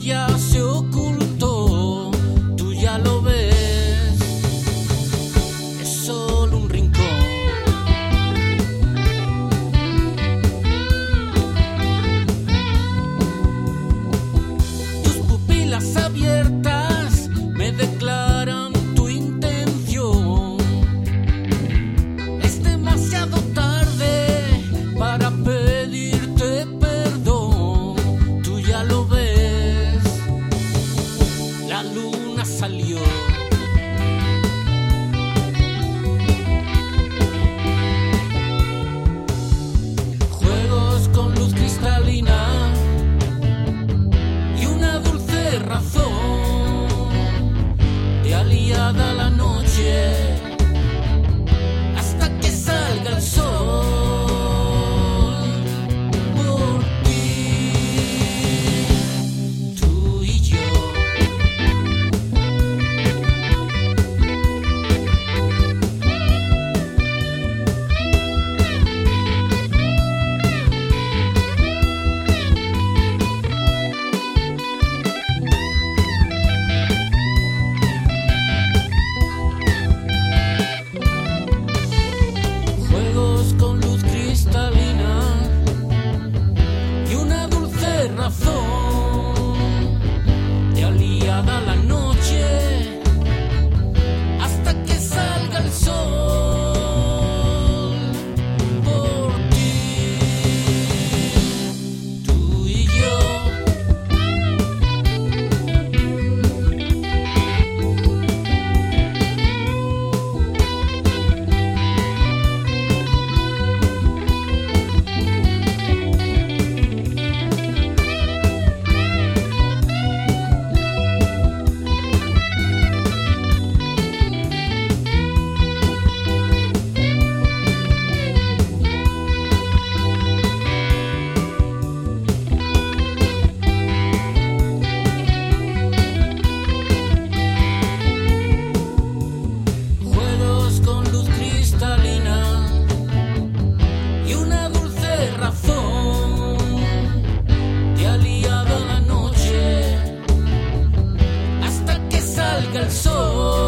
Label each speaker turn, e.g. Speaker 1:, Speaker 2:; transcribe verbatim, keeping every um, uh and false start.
Speaker 1: ya se ocultó, tú ya lo ves, es solo un rincón. Tus pupilas abiertas me declaran tu intención. Es demasiado tarde para pedirte perdón, tú ya lo ves, la luna salió. Juegos con luz cristalina y una dulce razón, de aliada la noche hasta que salga el sol. Por ti, tú y yo. Juegos con luz cristalina y una dulce razón, de aliada la noche hasta que salga el sol. Por ti, tú y yo. Juegos con luz cristalina y una dulce razón, de aliada la noche hasta que salga el sol.